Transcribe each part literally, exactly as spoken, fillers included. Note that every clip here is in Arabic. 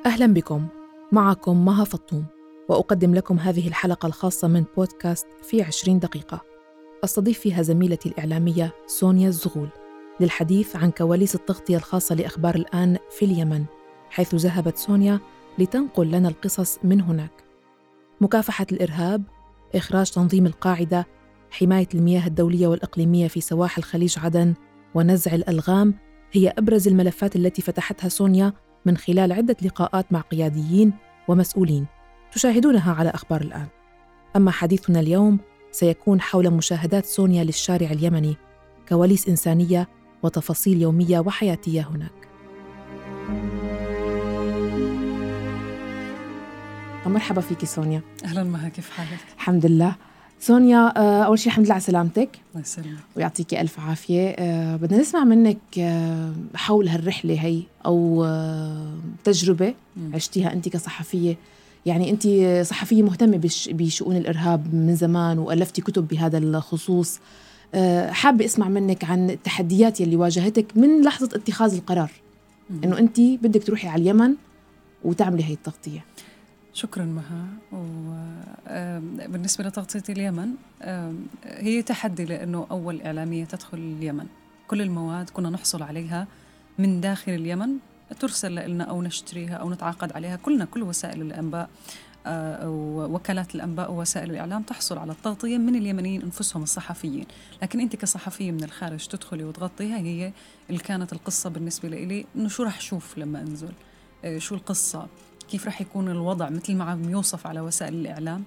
أهلا بكم، معكم مها فطوم، وأقدم لكم هذه الحلقة الخاصة من بودكاست في عشرين دقيقة. أستضيف فيها زميلتي الإعلامية سونيا الزغول للحديث عن كواليس التغطية الخاصة لأخبار الآن في اليمن، حيث ذهبت سونيا لتنقل لنا القصص من هناك. مكافحة الإرهاب، إخراج تنظيم القاعدة، حماية المياه الدولية والإقليمية في سواحل خليج عدن، ونزع الألغام هي أبرز الملفات التي فتحتها سونيا من خلال عدة لقاءات مع قياديين ومسؤولين تشاهدونها على أخبار الآن. أما حديثنا اليوم سيكون حول مشاهدات سونيا للشارع اليمني، كواليس إنسانية وتفاصيل يومية وحياتية هناك. مرحبا فيك سونيا. أهلا مها، كيف حالك؟ الحمد لله. سونيا، أول شيء الحمد لله على سلامتك. الله يسلمك ويعطيك ألف عافية. أه بدنا نسمع منك أه حول هالرحلة هي أو أه تجربة م. عشتيها أنت كصحفية. يعني أنت صحفية مهتمة بش بشؤون الإرهاب من زمان وألفتي كتب بهذا الخصوص. أه حابة أسمع منك عن التحديات يلي واجهتك من لحظة اتخاذ القرار م. إنه أنت بدك تروحي على اليمن وتعملي هاي التغطية. شكرا مها. وبالنسبة لتغطية اليمن هي تحدي، لأنه أول إعلامية تدخل اليمن. كل المواد كنا نحصل عليها من داخل اليمن، ترسل لنا أو نشتريها أو نتعاقد عليها. كلنا كل وسائل الأنباء ووكالات الأنباء ووسائل الإعلام تحصل على التغطية من اليمنيين أنفسهم الصحفيين. لكن أنت كصحفية من الخارج تدخلي وتغطيها، هي اللي كانت القصة بالنسبة لي إنه شو رح أشوف لما أنزل، شو القصة، كيف رح يكون الوضع مثل ما عم يوصف على وسائل الإعلام.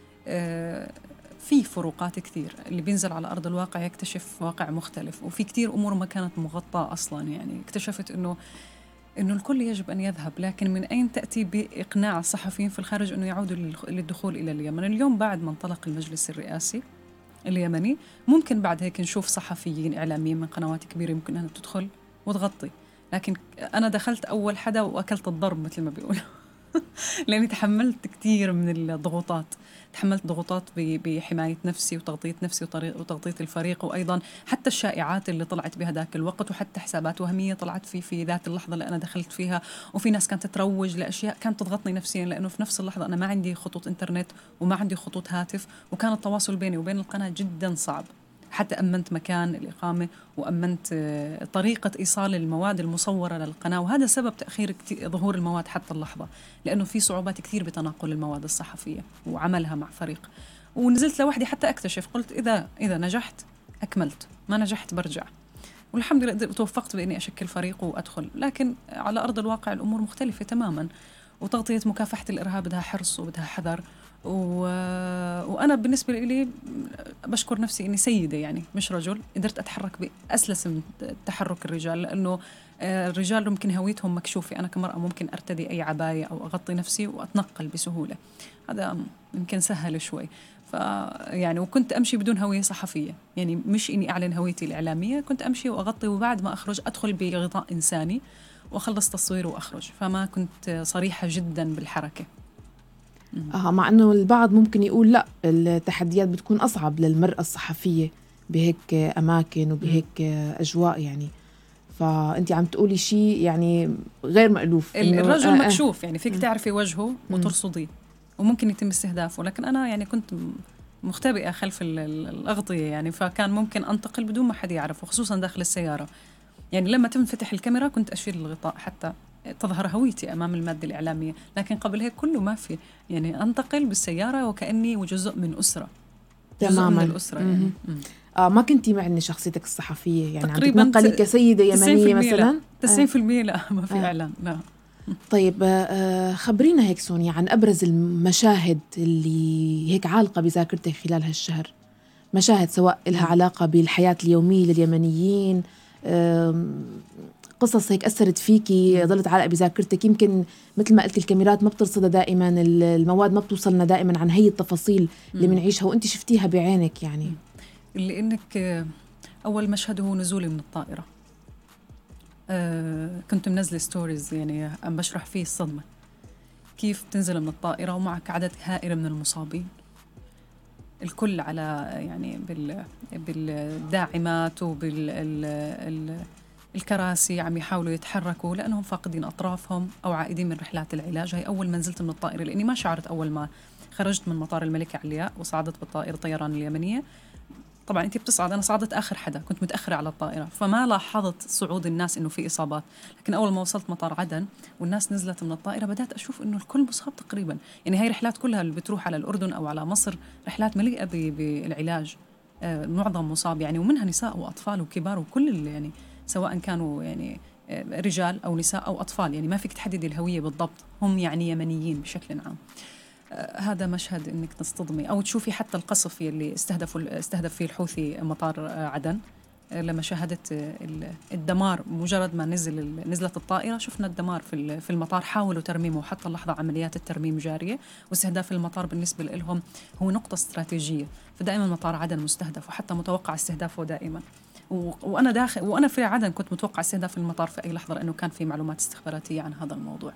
آه في فروقات كثير، اللي بينزل على أرض الواقع يكتشف واقع مختلف، وفي كثير أمور ما كانت مغطاة أصلاً. يعني اكتشفت إنه إنه الكل يجب أن يذهب، لكن من أين تأتي بإقناع الصحفيين في الخارج إنه يعودوا للدخول إلى اليمن؟ اليوم بعد ما انطلق المجلس الرئاسي اليمني، ممكن بعد هيك نشوف صحفيين إعلاميين من قنوات كبيرة يمكن أن تدخل وتغطي. لكن أنا دخلت أول حدا وأكلت الضرب مثل ما بيقولوا لأني تحملت كتير من الضغوطات. تحملت ضغوطات بحماية نفسي وتغطية نفسي وتغطية الفريق، وأيضا حتى الشائعات اللي طلعت بهداك الوقت، وحتى حسابات وهمية طلعت في في ذات اللحظة اللي أنا دخلت فيها. وفي ناس كانت تروج لأشياء كانت تضغطني نفسيا، لأنه في نفس اللحظة أنا ما عندي خطوط إنترنت وما عندي خطوط هاتف، وكان التواصل بيني وبين القناة جدا صعب. حتى أمنت مكان الإقامة وأمنت طريقة إيصال المواد المصورة للقناة، وهذا سبب تأخير ظهور المواد حتى اللحظة، لأنه في صعوبات كثير بتناقل المواد الصحفية وعملها مع فريق. ونزلت لوحدي حتى أكتشف، قلت إذا إذا نجحت أكملت، ما نجحت برجع. والحمد لله توفقت بإني أشكل فريق وأدخل. لكن على أرض الواقع الأمور مختلفة تماماً، وتغطية مكافحة الإرهاب بدها حرص وبدها حذر. و... وأنا بالنسبة لي بشكر نفسي إني سيدة، يعني مش رجل، قدرت أتحرك بأسلس من تحرك الرجال، لأنه الرجال ممكن هويتهم مكشوفة، أنا كمرأة ممكن أرتدي أي عباية أو أغطي نفسي وأتنقل بسهولة. هذا يمكن سهل شوي. ف يعني وكنت أمشي بدون هوية صحفية، يعني مش إني أعلن هويتي الإعلامية، كنت أمشي وأغطي، وبعد ما أخرج أدخل بغطاء إنساني وأخلص تصوير وأخرج. فما كنت صريحة جدا بالحركة. آه مع أنه البعض ممكن يقول لا، التحديات بتكون أصعب للمرأة الصحفية بهيك أماكن وبهيك أجواء. يعني فأنت عم تقولي شيء يعني غير مألوف. الرجل آه مكشوف، يعني فيك تعرفي وجهه وترصديه وممكن يتم استهدافه، لكن أنا يعني كنت مختبئة خلف الأغطية، يعني فكان ممكن أنتقل بدون ما حد يعرف، وخصوصا داخل السيارة. يعني لما تنفتح الكاميرا كنت أشيل الغطاء حتى تظهر هويتي أمام المادة الإعلامية، لكن قبل هيك كله ما في، يعني أنتقل بالسيارة وكأني جزء من أسرة، جزء تماماً من الأسرة. يعني آه ما كنتي معني شخصيتك الصحفية، يعني عم تتنقلي كسيدة يمنية مثلا؟ تسعين بالمئة لا، ما في آه. إعلان لا. طيب آه خبرينا هيك سونيا عن أبرز المشاهد اللي هيك عالقة بذاكرتك خلال هالشهر، مشاهد سواء لها علاقة بالحياة اليومية لليمنيين، قصص هيك أثرت فيكي ظلت عالقة بذاكرتك. يمكن مثل ما قلت الكاميرات ما بترصدها دائما، المواد ما بتوصلنا دائما عن هي التفاصيل اللي بنعيشها وانت شفتيها بعينك. يعني اللي إنك أول مشهد هو نزولي من الطائرة. أه كنت منزل ستوريز، يعني أم بشرح فيه الصدمة، كيف تنزل من الطائرة ومعك عدد هائل من المصابين، الكل على يعني بال بالداعمات وبال ال ال الكراسي عم يحاولوا يتحركوا لأنهم فاقدين أطرافهم أو عائدين من رحلات العلاج. هي أول ما نزلت من الطائرة، لأني ما شعرت أول ما خرجت من مطار الملكة علياء وصعدت بالطائرة الطيران اليمنية. طبعا أنت بتصعد، أنا صعدت آخر حدا، كنت متأخرة على الطائرة، فما لاحظت صعود الناس إنه في إصابات. لكن أول ما وصلت مطار عدن والناس نزلت من الطائرة بدأت أشوف إنه الكل مصاب تقريبا. يعني هاي رحلات كلها اللي بتروح على الأردن أو على مصر رحلات مليئة بالعلاج، آه معظم مصاب يعني، ومنها نساء وأطفال وكبار وكل اللي يعني سواء كانوا يعني آه رجال أو نساء أو أطفال، يعني ما فيك تحدد الهوية بالضبط، هم يعني يمنيين بشكل عام. آه هذا مشهد إنك تصطدمي أو تشوفي حتى القصف يلي استهدفوا استهدف فيه الحوثي مطار آه عدن. آه لما شاهدت آه الدمار مجرد ما نزل نزلت الطائرة، شفنا الدمار في في المطار. حاولوا ترميمه وحتى اللحظة عمليات الترميم جارية، واستهداف المطار بالنسبة لهم هو نقطة استراتيجية، فدائما مطار عدن مستهدف وحتى متوقع استهدافه دائما. وأنا داخل وأنا في عدن كنت متوقع استهداف المطار في أي لحظة، لأنه كان في معلومات استخباراتية عن هذا الموضوع.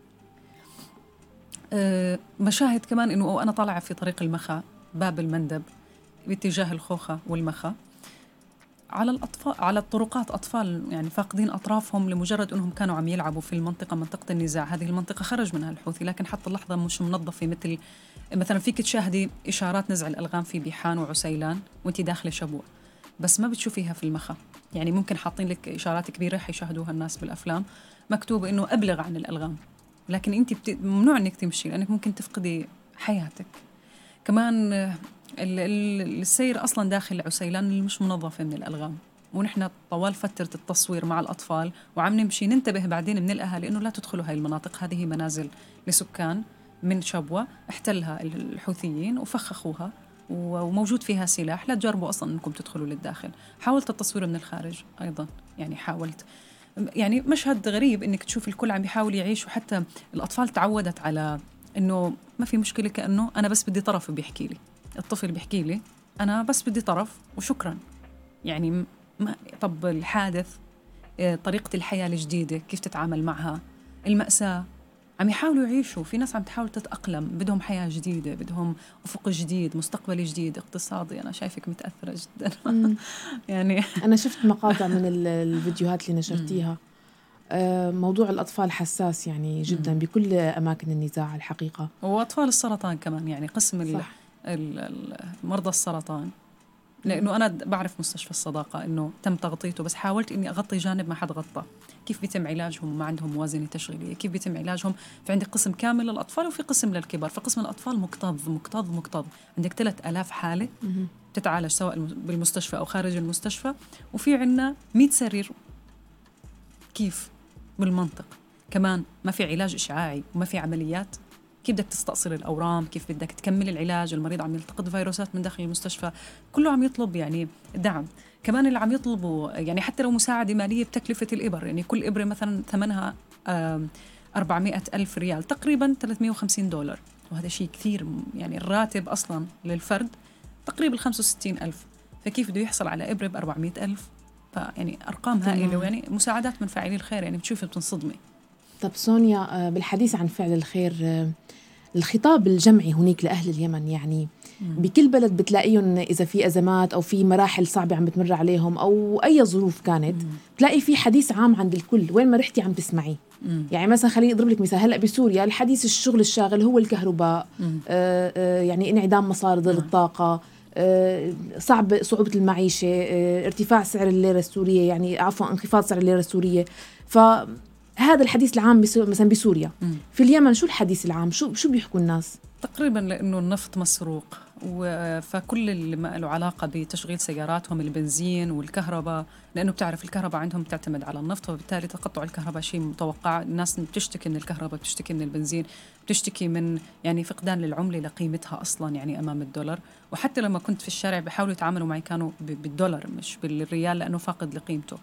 أه مشاهد كمان إنه أنا طالعة في طريق المخا باب المندب باتجاه الخوخة والمخا، على الأطفال على الطرقات أطفال يعني فاقدين أطرافهم لمجرد أنهم كانوا عم يلعبوا في المنطقة منطقة النزاع. هذه المنطقة خرج منها الحوثي، لكن حتى اللحظة مش منظفة. مثل مثلا فيك تشاهدي إشارات نزع الألغام في بيحان وعسيلان وانتي داخلة شبوع، بس ما بتشوفيها في المخا. يعني ممكن حاطين لك إشارات كبيرة حيشاهدوها الناس بالأفلام مكتوب إنه أبلغ عن الألغام، لكن أنت بت... ممنوع إنك تمشي لأنك ممكن تفقدي حياتك. كمان السير أصلا داخل عسيلان مش منظفة من الألغام، ونحن طوال فترة التصوير مع الأطفال وعم نمشي ننتبه بعدين من الأهالي إنه لا تدخلوا هاي المناطق، هذه منازل لسكان من شبوة احتلها الحوثيين وفخخوها وموجود فيها سلاح، لا تجربوا أصلا أنكم تدخلوا للداخل. حاولت التصوير من الخارج أيضا، يعني حاولت، يعني مشهد غريب إنك تشوف الكل عم يحاول يعيش، وحتى الأطفال تعودت على إنه ما في مشكلة، كأنه أنا بس بدي طرف بيحكي لي، الطفل بيحكي لي أنا بس بدي طرف وشكرا. يعني ما طب الحادث، طريقة الحياة الجديدة كيف تتعامل معها، المأساة، عم يحاولوا يعيشوا. في ناس عم تحاول تتأقلم، بدهم حياة جديدة، بدهم أفق جديد، مستقبل جديد، اقتصادي. أنا شايفك متأثرة جدا يعني أنا شفت مقاطع من الفيديوهات اللي نشرتيها. موضوع الأطفال حساس يعني جدا مم. بكل أماكن النزاع الحقيقة، وأطفال السرطان كمان، يعني قسم مرضى السرطان، لأنه أنا بعرف مستشفى الصداقة إنه تم تغطيته، بس حاولت إني أغطي جانب ما حد غطى. كيف بيتم علاجهم ما عندهم موازنة تشغيلية، كيف بيتم علاجهم. في عندك قسم كامل للأطفال وفي قسم للكبار. في قسم الأطفال مكتظ مكتظ مكتظ، عندك ثلاث آلاف حالة تتعالج سواء بالمستشفى أو خارج المستشفى، وفي عنا مئة سرير. كيف بالمنطق كمان ما في علاج إشعاعي وما في عمليات، كيف بدك تستأصل الأورام، كيف بدك تكمل العلاج، المريض عم يلتقط فيروسات من داخل المستشفى، كله عم يطلب يعني دعم. كمان اللي عم يطلبوا يعني حتى لو مساعدة مالية بتكلفة الإبر، يعني كل إبرة مثلا ثمنها أربعمائة ألف ريال، تقريبا ثلاثمائة وخمسين دولار، وهذا شيء كثير. يعني الراتب أصلا للفرد تقريبا خمسة وستين ألف، فكيف بده يحصل على إبرة بأربعمائة ألف؟ فيعني أرقام هائلة، ويعني مساعدات من فاعلي الخير، يعني بتشوفي بتنصدمي. طب سونيا، بالحديث عن فعل الخير، الخطاب الجمعي هناك لأهل اليمن، يعني مم. بكل بلد بتلاقيهم إذا في أزمات أو في مراحل صعبة عم بتمر عليهم أو أي ظروف كانت، مم. تلاقي في حديث عام عند الكل، وين ما رحتي عم تسمعي. مم. يعني مثلا خليني أضرب لك مثال، هلأ بسوريا الحديث الشغل الشاغل هو الكهرباء، آه آه يعني انعدام مصادر الطاقة، آه صعب صعوبة المعيشة، آه ارتفاع سعر الليرة السورية، يعني عفوا انخفاض سعر الليرة السورية. فهذا الحديث العام مثلا بسوريا. مم. في اليمن شو الحديث العام؟ شو شو بيحكوا الناس؟ تقريبا لأنه النفط مسروق، فكل اللي ما له علاقة بتشغيل سياراتهم، البنزين والكهرباء، لأنه بتعرف الكهرباء عندهم تعتمد على النفط، وبالتالي تقطع الكهرباء شيء متوقع. الناس بتشتكي من الكهرباء، بتشتكي من البنزين، بتشتكي من يعني فقدان للعملة لقيمتها أصلا يعني أمام الدولار. وحتى لما كنت في الشارع بيحاولوا يتعاملوا معي كانوا بالدولار مش بالريال، لأنه فاقد لقيمته.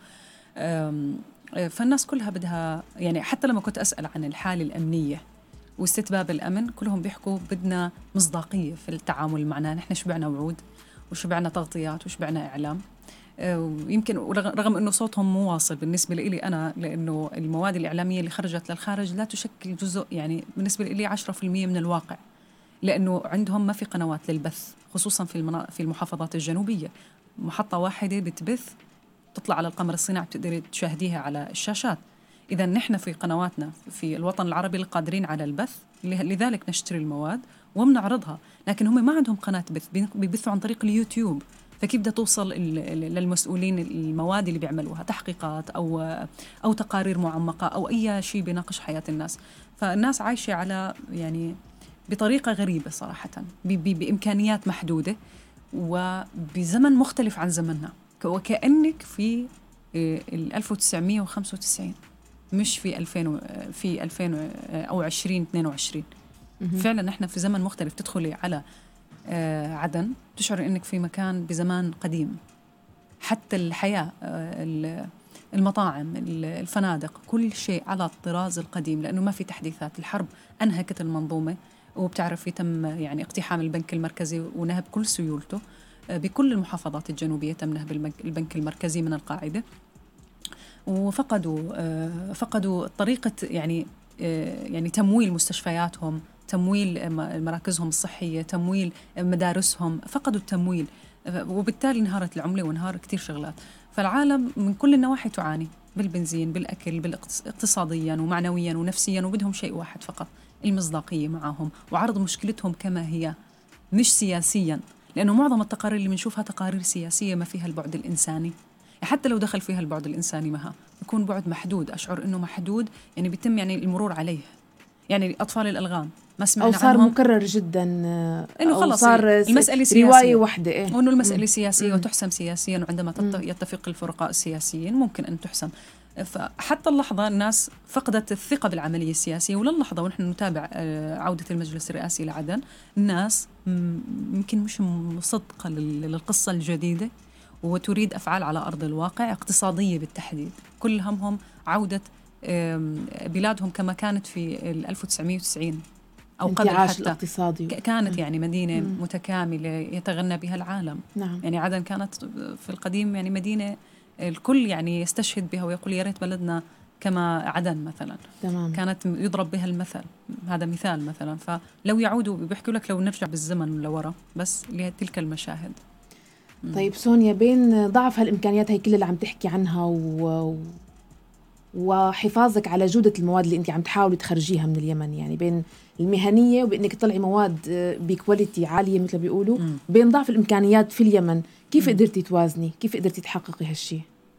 فالناس كلها بدها يعني، حتى لما كنت أسأل عن الحالة الأمنية واستتباب الأمن، كلهم بيحكوا بدنا مصداقية في التعامل معنا. نحن شبعنا وعود وشبعنا تغطيات وشبعنا إعلام. يمكن رغم أنه صوتهم مو واصل بالنسبة لي أنا، لأنه المواد الإعلامية اللي خرجت للخارج لا تشكل جزء يعني بالنسبة لي عشرة في المية من الواقع، لأنه عندهم ما في قنوات للبث، خصوصا في في المحافظات الجنوبية. محطة واحدة بتبث تطلع على القمر الصناعي بتقدري تشاهديها على الشاشات. إذا نحن في قنواتنا في الوطن العربي القادرين على البث، لذلك نشتري المواد وبنعرضها. لكن هم ما عندهم قناة بث، بيبثوا عن طريق اليوتيوب. فكيف بدها توصل للمسؤولين المواد اللي بيعملوها تحقيقات أو أو تقارير معمقة أو أي شيء بيناقش حياة الناس؟ فالناس عايشة على يعني بطريقة غريبة صراحة، بإمكانيات محدودة وبزمن مختلف عن زمننا، وكأنك في ألف وتسعمية وخمسة وتسعين مش في ألفين في ألفين أو عشرين اثنين وعشرين. فعلا نحن في زمن مختلف. تدخلي على عدن تشعر إنك في مكان بزمان قديم. حتى الحياة، المطاعم، الفنادق، كل شيء على الطراز القديم، لأنه ما في تحديثات. الحرب أنهكت المنظومة، وبتعرفي تم يعني اقتحام البنك المركزي ونهب كل سيولته. بكل المحافظات الجنوبية تم نهب البنك المركزي من القاعدة، وفقدوا فقدوا طريقة يعني يعني تمويل مستشفياتهم، تمويل مراكزهم الصحية، تمويل مدارسهم، فقدوا التمويل، وبالتالي انهارت العملة وانهار كتير شغلات. فالعالم من كل النواحي تعاني بالبنزين، بالأكل، بالاقتصاديا ومعنويا ونفسيا، وبدهم شيء واحد فقط، المصداقية معهم وعرض مشكلتهم كما هي، مش سياسيا. لأنه معظم التقارير اللي بنشوفها تقارير سياسية ما فيها البعد الإنساني. حتى لو دخل فيها البعد الإنساني معها يكون بعد محدود، أشعر إنه محدود، يعني بيتم يعني المرور عليه. يعني أطفال الألغام ما سمعنا عنهم، أو صار عنهم مكرر جدا، إنه خلص صار المسألة سياسية، رواية واحدة، إيه؟ وإنه المسألة سياسية وتحسم سياسيا، وعندما يتفق الفرقاء السياسيين ممكن أن تحسم. فحتى اللحظة الناس فقدت الثقة بالعملية السياسية، وللحظة ونحن نتابع عودة المجلس الرئاسي لعدن، الناس يمكن مش مصدقة للقصة الجديدة، وتريد أفعال على أرض الواقع اقتصادية بالتحديد. كل همهم عودة بلادهم كما كانت في ألف وتسعمية وتسعين أو قبل حتى الاقتصادي. كانت يعني مدينة مم. متكاملة يتغنى بها العالم. نعم. يعني عدن كانت في القديم يعني مدينة الكل يعني يستشهد بها ويقول يا ريت بلدنا كما عدن مثلا. تمام. كانت يضرب بها المثل، هذا مثال مثلا. فلو يعودوا بيحكوا لك لو نرجع بالزمن لورا بس لتلك المشاهد. طيب سونيا، بين ضعف هالإمكانيات هي كل اللي عم تحكي عنها و... وحفاظك على جودة المواد اللي أنت عم تحاولي تخرجيها من اليمن، يعني بين المهنية وبإنك تطلعي مواد بكواليتي عالية مثل بيقولوا، م. بين ضعف الإمكانيات في اليمن، كيف م. قدرتي توازني؟ كيف قدرتي تحققي هالشي؟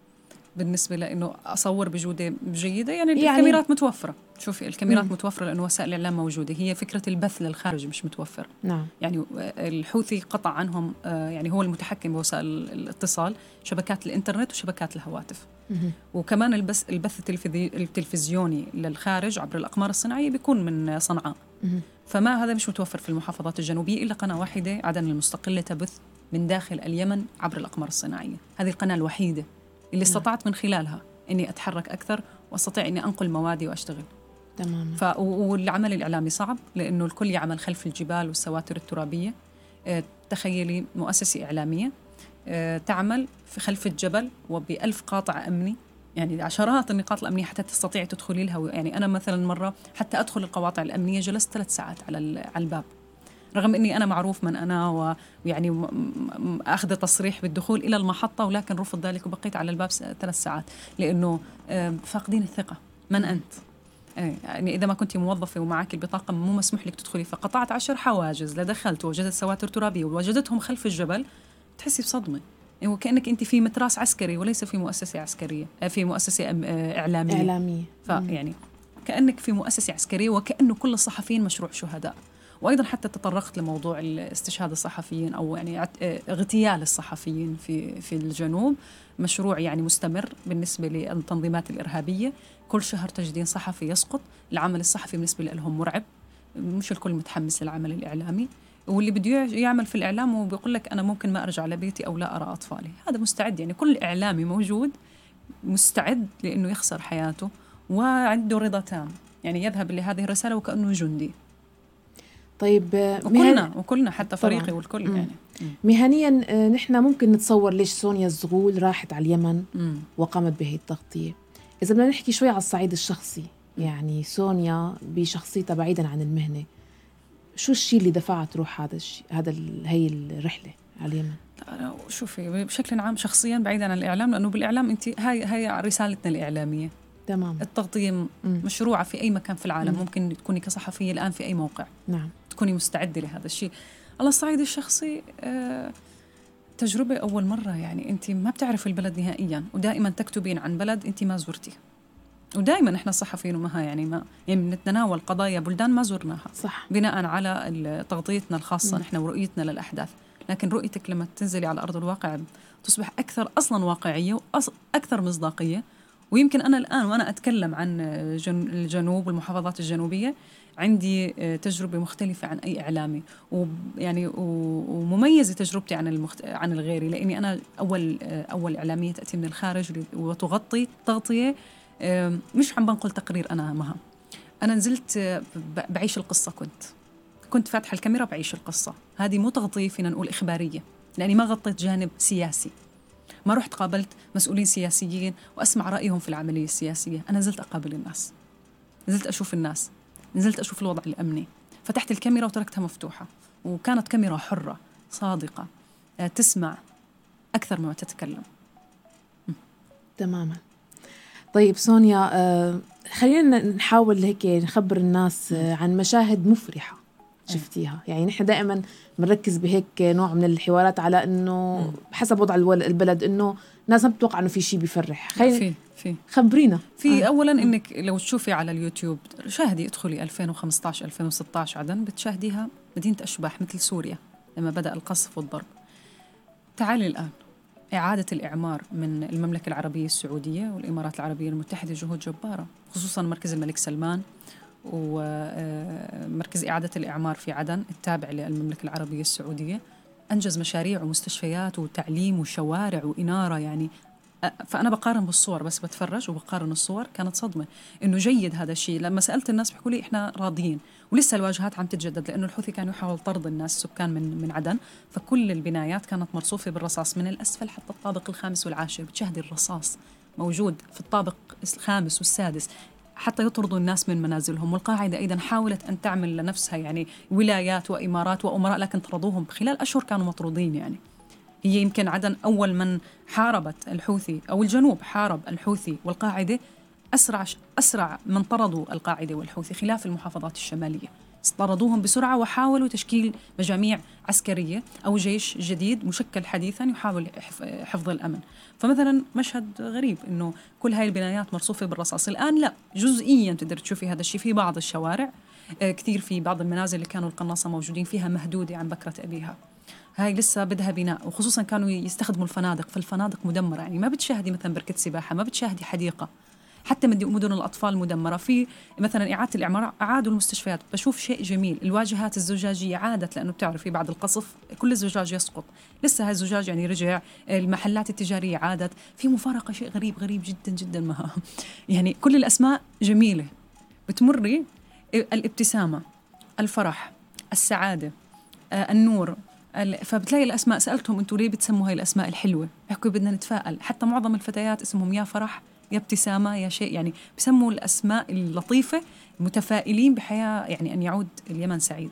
بالنسبة لأنه أصور بجودة جيدة، يعني, يعني الكاميرات متوفرة. شوفي الكاميرات م. متوفرة لأنه وسائل الإعلام موجودة. هي فكرة البث للخارج مش متوفر. نعم. يعني الحوثي قطع عنهم، يعني هو المتحكم بوسائل الاتصال، شبكات الإنترنت وشبكات الهواتف. م. وكمان البث البث التلفزيوني للخارج عبر الأقمار الصناعية بيكون من صنعاء. م. فما هذا مش متوفر في المحافظات الجنوبية إلا قناة واحدة، عدن المستقلة، تبث من داخل اليمن عبر الأقمار الصناعية. هذه القناة الوحيدة اللي استطعت من خلالها إني أتحرك أكثر وأستطيع إني أنقل موادي وأشتغل. تمام. ف... والعمل الإعلامي صعب لأنه الكل يعمل خلف الجبال والسواتر الترابية. أه تخيلي مؤسسة إعلامية أه تعمل في خلف الجبل وبألف قاطع أمني، يعني عشرات النقاط الأمنية حتى تستطيع تدخلي لها. يعني أنا مثلا مرة حتى أدخل القواطع الأمنية جلست ثلاث ساعات على على الباب، رغم أني أنا معروف من أنا ويعني أخذ تصريح بالدخول إلى المحطة، ولكن رفض ذلك وبقيت على الباب ثلاث ساعات لأنه فاقدين الثقة. من أنت؟ يعني إذا ما كنت موظفة ومعك البطاقة مو مسموح لك تدخلي. فقطعت عشر حواجز لدخلت ووجدت سواتر ترابية ووجدتهم خلف الجبل، تحسي بصدمة. يعني وكأنك أنت في متراس عسكري وليس في مؤسسة عسكرية، في مؤسسة إعلامية. إعلامية. فيعني كأنك في مؤسسة عسكرية، وكأنه كل الصحفيين مشروع شهداء. وأيضا حتى تطرقت لموضوع استشهاد الصحفيين أو يعني اغتيال الصحفيين في في الجنوب، مشروع يعني مستمر بالنسبة للتنظيمات الإرهابية. كل شهر تجدين صحفي يسقط. العمل الصحفي بالنسبة لهم مرعب، مش الكل متحمس للعمل الإعلامي. واللي بده يعمل في الإعلام وبيقول لك أنا ممكن ما أرجع لبيتي أو لا أرى أطفالي، هذا مستعد. يعني كل إعلامي موجود مستعد لأنه يخسر حياته وعنده رضا تام، يعني يذهب لهذه الرسالة وكأنه جندي. طيب وكلنا مهن... وكلنا حتى فريقي والكل. مم. يعني مهنيا نحن ممكن نتصور ليش سونيا الزغول راحت على اليمن مم. وقامت بهي التغطية. إذا بدنا نحكي شوي على الصعيد الشخصي، يعني سونيا بشخصيتها بعيدا عن المهنة، شو الشيء اللي دفعها تروح هذا الشيء، هذا ال... هي الرحلة على اليمن؟ شوفي بشكل عام شخصيا بعيدا عن الإعلام، لأنه بالإعلام أنت هاي هاي رسالتنا الإعلامية. تمام. التغطية م. مشروعة في أي مكان في العالم. م. ممكن تكوني كصحفية الآن في أي موقع. نعم. تكوني مستعدة لهذا الشيء. على الصعيد الشخصي آه تجربة أول مرة، يعني أنت ما بتعرف البلد نهائيا، ودائما تكتبين عن بلد أنت ما زرتي، ودائما إحنا الصحفيين وما يعني ما يعني نتناول قضايا بلدان ما زرناها. صح. بناء على تغطيتنا الخاصة نحن ورؤيتنا للأحداث، لكن رؤيتك لما تنزلي على أرض الواقع تصبح أكثر أصلا واقعية وأكثر مصداقية. ويمكن أنا الآن وأنا أتكلم عن الجنوب والمحافظات الجنوبية عندي تجربة مختلفة عن أي إعلامي، ويعني ومميزة تجربتي عن المخت... عن الغيري، لأني أنا أول أول إعلامية تأتي من الخارج وتغطي تغطية مش عم بنقل تقرير. أنا مها أنا نزلت بعيش القصة، كنت كنت فاتحة الكاميرا بعيش القصة. هذه مو تغطية فينا نقول إخبارية، لأني ما غطيت جانب سياسي، ما رحت قابلت مسؤولين سياسيين وأسمع رأيهم في العملية السياسية. أنا نزلت أقابل الناس، نزلت أشوف الناس، نزلت أشوف الوضع الأمني. فتحت الكاميرا وتركتها مفتوحة، وكانت كاميرا حرة صادقة تسمع أكثر مما تتكلم. تماما. طيب سونيا، آه خلينا نحاول هيك نخبر الناس آه عن مشاهد مفرحة شفتيها. يعني نحن دائما بنركز بهيك نوع من الحوارات على انه حسب وضع البلد انه ناس ما بتوقع انه في شيء بيفرح. في في خبرينا. في آه. اولا انك لو تشوفي على اليوتيوب، شاهدي ادخلي ألفين وخمسة عشر ألفين وستة عشر عدن، بتشاهديها مدينة اشباح مثل سوريا لما بدأ القصف والضرب. تعالي الآن إعادة الإعمار من المملكة العربية السعودية والإمارات العربية المتحدة جهود جبارة، خصوصا مركز الملك سلمان ومركز إعادة الإعمار في عدن التابع للمملكة العربية السعودية، أنجز مشاريع ومستشفيات وتعليم وشوارع وإنارة. يعني فأنا بقارن بالصور، بس بتفرج وبقارن الصور، كانت صدمة إنه جيد هذا الشيء. لما سألت الناس بيحكوا لي إحنا راضيين، ولسه الواجهات عم تتجدد، لأنه الحوثي كانوا يحاول طرد الناس سكان من من عدن، فكل البنايات كانت مرصوفة بالرصاص من الأسفل حتى الطابق الخامس والعاشر. بتشاهدي الرصاص موجود في الطابق الخامس والسادس حتى يطردوا الناس من منازلهم. والقاعدة أيضا حاولت أن تعمل لنفسها يعني ولايات وإمارات وأمراء، لكن طردوهم خلال أشهر، كانوا مطرودين. يعني هي يمكن عدن أول من حاربت الحوثي، أو الجنوب حارب الحوثي والقاعدة أسرع أسرع من طردوا القاعدة والحوثي، خلاف المحافظات الشمالية. طردوهم بسرعة وحاولوا تشكيل مجاميع عسكرية أو جيش جديد مشكل حديثا يحاول حفظ الأمن. فمثلا مشهد غريب إنه كل هاي البنايات مرصوفة بالرصاص. الآن لا، جزئيا تقدر تشوفي هذا الشيء في بعض الشوارع كثير، في بعض المنازل اللي كانوا القناصة موجودين فيها مهدودة عن بكرة أبيها. هاي لسه بدها بناء، وخصوصا كانوا يستخدموا الفنادق، فالفنادق مدمرة. يعني ما بتشاهدي مثلا بركة سباحة، ما بتشاهدي حديقة، حتى مدن الأطفال مدمرة. في مثلا إعادة الإعمار أعادوا المستشفيات، بشوف شيء جميل. الواجهات الزجاجية عادت، لأنه بتعرفي بعد القصف كل الزجاج يسقط، لسه هاي الزجاج يعني رجع. المحلات التجارية عادت. في مفارقة، شيء غريب غريب جدا جدا مها يعني كل الأسماء جميلة، بتمري الابتسامة، الفرح، السعادة، آه النور. فبتلاقي الأسماء، سألتهم أنتوا ليه بتسموا هاي الأسماء الحلوة؟ بيحكوا بدنا نتفائل. حتى معظم الفتيات اسمهم يا فرح يا ابتسامة يا شيء، يعني بسموا الأسماء اللطيفة، متفائلين بحياة يعني أن يعود اليمن سعيد.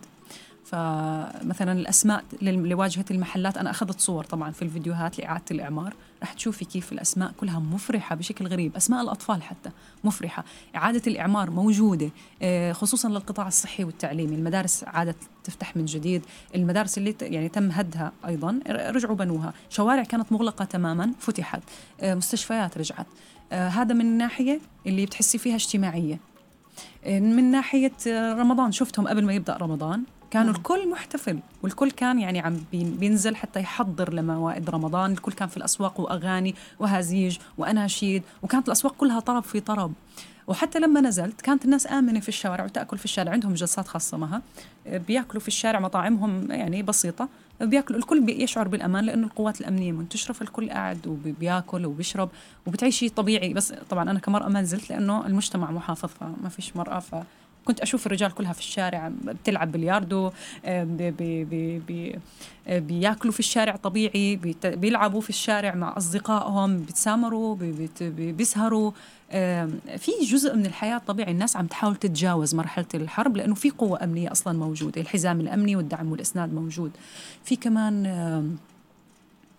فمثلا الأسماء لواجهة المحلات، أنا أخذت صور طبعا في الفيديوهات لإعادة الإعمار، رح تشوفي كيف الأسماء كلها مفرحة بشكل غريب. أسماء الأطفال حتى مفرحة. إعادة الإعمار موجودة خصوصا للقطاع الصحي والتعليمي. المدارس عادت تفتح من جديد، المدارس اللي يعني تم هدها أيضا رجعوا بنوها، شوارع كانت مغلقة تماما فتحت، مستشفيات رجعت. هذا من ناحية اللي بتحسي فيها اجتماعية. من ناحية رمضان، شفتهم قبل ما يبدأ رمضان كانوا الكل محتفل، والكل كان يعني عم بينزل حتى يحضر لموائد رمضان. الكل كان في الأسواق وأغاني وهزيج وأناشيد، وكانت الأسواق كلها طرب في طرب. وحتى لما نزلت كانت الناس آمنة في الشوارع وتأكل في الشارع. عندهم جلسات خاصة معها، بيأكلوا في الشارع، مطاعمهم يعني بسيطة، بيأكلوا. الكل يشعر بالأمان لأنه القوات الأمنية منتشرة، فالكل قاعد وبيأكل وبيشرب وبتعيشي طبيعي. بس طبعا أنا كمرأة ما نزلت لأنه المجتمع محافظ، فما فيش مرأة، ف كنت أشوف الرجال كلها في الشارع بتلعب بلياردو، بي بي بي بي بياكلوا في الشارع طبيعي، بيلعبوا في الشارع مع أصدقائهم، بيتسامروا، بي بي بيسهروا. في جزء من الحياة طبيعي. الناس عم تحاول تتجاوز مرحلة الحرب لأنه في قوة أمنية أصلا موجودة، الحزام الأمني والدعم والإسناد موجود. في كمان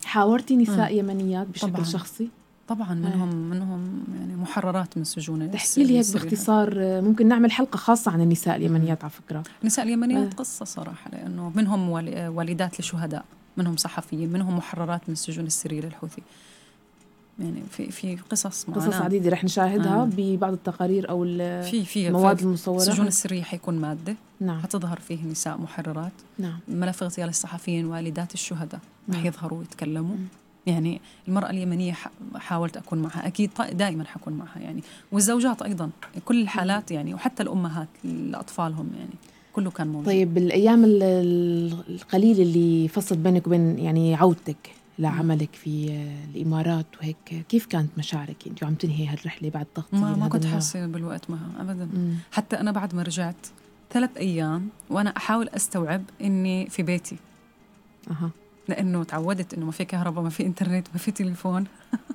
حاورتي نساء م. يمنيات بشكل طبعاً. شخصي؟ طبعا منهم آه. منهم يعني محررات من سجون. تحكي لي هيك باختصار، ممكن نعمل حلقة خاصة عن النساء اليمنيات على فكرة. النساء اليمنيات آه. قصة صراحة، لأنه منهم والدات لشهداء، منهم صحفيين، منهم محررات من السجون السرية للحوثي. يعني في في قصص معنا قصص عديدة رح نشاهدها آه. ببعض التقارير أو في في المواد المصورة. السجون السرية حيكون مادة نعم. حتظهر فيه نساء محررات. نعم. ملف اغتيال الصحفيين والدات الشهداء نعم. رح يظهروا ويتكلموا. م. يعني المرأة اليمنية حاولت أكون معها، أكيد دائما حكون معها يعني، والزوجات أيضا كل الحالات يعني، وحتى الأمهات لأطفالهم يعني كله كان موجود. طيب الأيام القليلة اللي فصلت بينك وبين يعني عودتك لعملك في الإمارات وهيك، كيف كانت مشاعرك أنت وعم تنهي هالرحلة بعد ضغط؟ ما, ما كنت حاسة بالوقت معها أبدا. مم. حتى أنا بعد ما رجعت ثلاث أيام وأنا أحاول أستوعب إني في بيتي. أها. لأنه تعودت إنه ما في كهرباء، ما في إنترنت، ما في تليفون.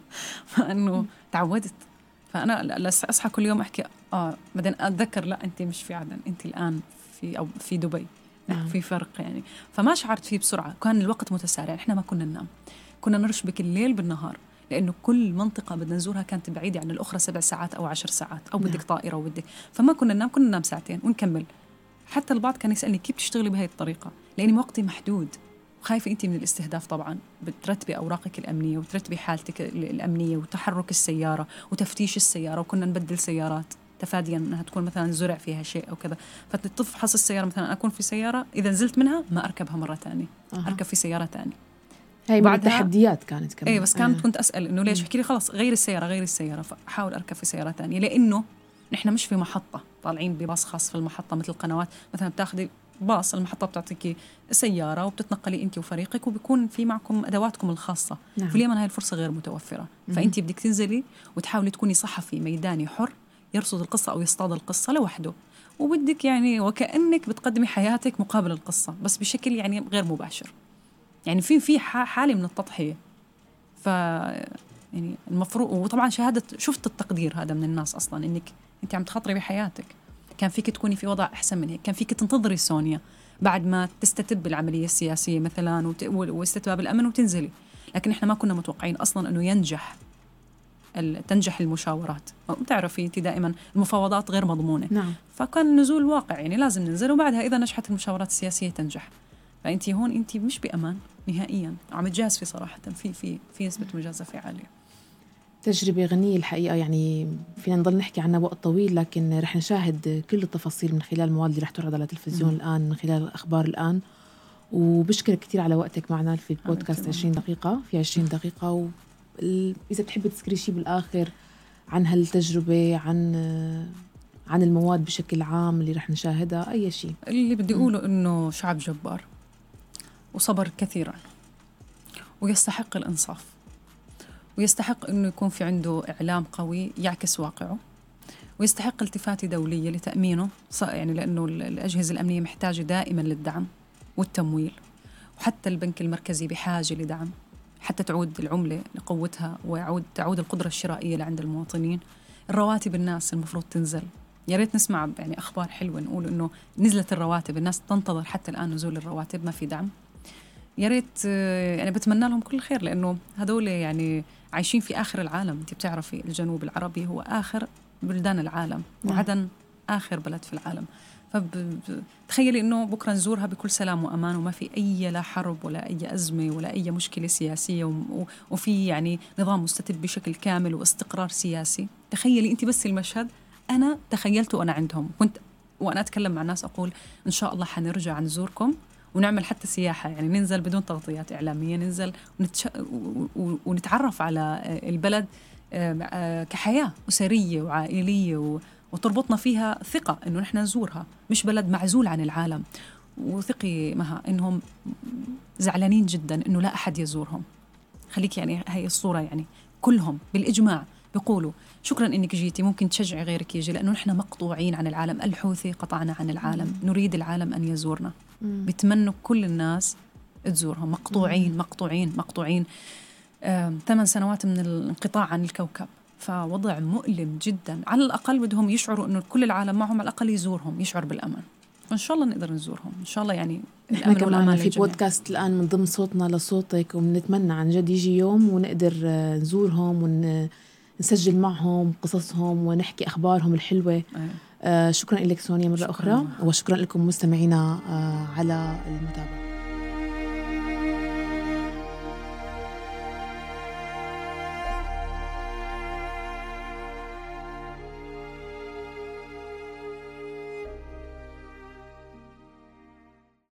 فأنه تعودت، فأنا أصحى كل يوم أحكي آه بعدين أتذكر لا أنت مش في عدن، أنت الآن في أو في دبي. نعم. في فرق يعني، فما شعرت فيه بسرعة. كان الوقت متسارع، إحنا ما كنا ننام، كنا نرشبك الليل بالنهار، لأنه كل منطقة بدنا نزورها كانت بعيدة عن الأخرى سبع ساعات أو عشر ساعات، أو بدك طائرة وبدك، فما كنا ننام، كنا ننام ساعتين ونكمل. حتى البعض كان يسألني كيف تشتغلي بهاي الطريقة، لأني وقتي محدود، خايفة أنت من الاستهداف. طبعا بترتبي أوراقك الأمنية وترتبي حالتك الأمنية وتحرك السيارة وتفتيش السيارة، وكنا نبدل سيارات تفاديا أنها تكون مثلا زرع فيها شيء أو كذا، فتتفحص السيارة. مثلا أكون في سيارة إذا نزلت منها ما أركبها مرة تانية. أه. أركب في سيارة تانية. هاي بعد تحديات كانت كمان. أي بس كانت أه. كنت أسأل إنه ليش، احكي لي خلاص غير السيارة غير السيارة، فأحاول أركب في سيارة تانية، لأنه نحن مش في محطة طالعين بباص خاص في المحطة مثل القنوات. مثلا بتاخذي باص المحطة بتعطيكي سيارة وبتتنقلي أنت وفريقك وبيكون في معكم أدواتكم الخاصة. نعم. في اليمن هاي الفرصة غير متوفرة. م- فأنت بدك تنزلي وتحاولي تكوني صحفي ميداني حر يرصد القصة أو يصطاد القصة لوحده، وبدك يعني وكأنك بتقدمي حياتك مقابل القصة، بس بشكل يعني غير مباشر. يعني في في حالة من التضحية. ف يعني المفروض، وطبعا شهادة شفت التقدير هذا من الناس أصلا، إنك أنت عم تخاطري بحياتك. كان فيك تكوني في وضع أحسن من هيك، كان فيك تنتظري سونيا بعد ما تستتب العملية السياسية مثلا وت... واستتباب الأمن وتنزلي، لكن إحنا ما كنا متوقعين أصلا أنه ينجح ال... تنجح المشاورات. بتعرفي أنت دائما المفاوضات غير مضمونة. نعم. فكان نزول واقع، يعني لازم ننزل، وبعدها إذا نجحت المشاورات السياسية تنجح. فأنت هون أنت مش بأمان نهائيا، عم تجازفي صراحة، في في في نسبة مجازفة عالية. تجربة غنية الحقيقة، يعني فينا نضل نحكي عنها وقت طويل، لكن رح نشاهد كل التفاصيل من خلال المواد اللي رح تعرض على التلفزيون م- الآن، من خلال الأخبار الآن. وبشكرك كتير على وقتك معنا في البودكاست عشرين دقيقة في عشرين دقيقة. وإذا بتحب تذكري شيء بالآخر عن هالتجربة، عن عن المواد بشكل عام اللي رح نشاهدها، أي شيء. اللي بدي أقوله إنه شعب جبار وصبر كثيرا، ويستحق الإنصاف، ويستحق إنه يكون في عنده إعلام قوي يعكس واقعه، ويستحق التفاتة دولية لتأمينه، يعني لأنه الأجهزة الأمنية محتاجة دائما للدعم والتمويل، وحتى البنك المركزي بحاجة لدعم حتى تعود العملة لقوتها ويعود تعود القدرة الشرائية لعند المواطنين. الرواتب الناس المفروض تنزل، يا ريت نسمع يعني أخبار حلوة نقول إنه نزلت الرواتب، الناس تنتظر حتى الآن نزول الرواتب، ما في دعم. يا ريت يعني بتمنى لهم كل خير، لأنه هذول يعني عايشين في آخر العالم. أنت بتعرفي الجنوب العربي هو آخر بلدان العالم، وعدن آخر بلد في العالم. فتخيلي إنه بكرة نزورها بكل سلام وأمان، وما في أي لا حرب ولا أي أزمة ولا أي مشكلة سياسية، وفي يعني نظام مستتب بشكل كامل واستقرار سياسي. تخيلي أنت بس المشهد، أنا تخيلته وأنا عندهم، كنت وأنا أتكلم مع الناس أقول إن شاء الله حنرجع نزوركم ونعمل حتى سياحة، يعني ننزل بدون تغطيات إعلامية، ننزل ونتش... ونتعرف على البلد كحياة أسرية وعائلية، وتربطنا فيها ثقة إنه نحن نزورها، مش بلد معزول عن العالم. وثقي مها إنهم زعلانين جدا إنه لا أحد يزورهم. خليك يعني هاي الصورة، يعني كلهم بالإجماع بيقولوا شكرا إنك جيتي، ممكن تشجعي غيرك يجي، لأنه نحن مقطوعين عن العالم. الحوثي قطعنا عن العالم، نريد العالم أن يزورنا، بتمنوا كل الناس تزورهم. مقطوعين مقطوعين مقطوعين ثمان سنوات من الانقطاع عن الكوكب، فوضع مؤلم جدا. على الأقل بدهم يشعروا إنه كل العالم معهم، على الأقل يزورهم يشعر بالأمان. وإن شاء الله نقدر نزورهم إن شاء الله. يعني نحن كمان في بودكاست الآن من ضمن صوتنا لصوتك، وبنتمنى عن جد يجي يوم ونقدر نزورهم ونسجل معهم قصصهم ونحكي أخبارهم الحلوة. أيه. آه شكرا لك سونيا مرة شكراً أخرى، الله. وشكرا لكم مستمعينا آه على المتابعة.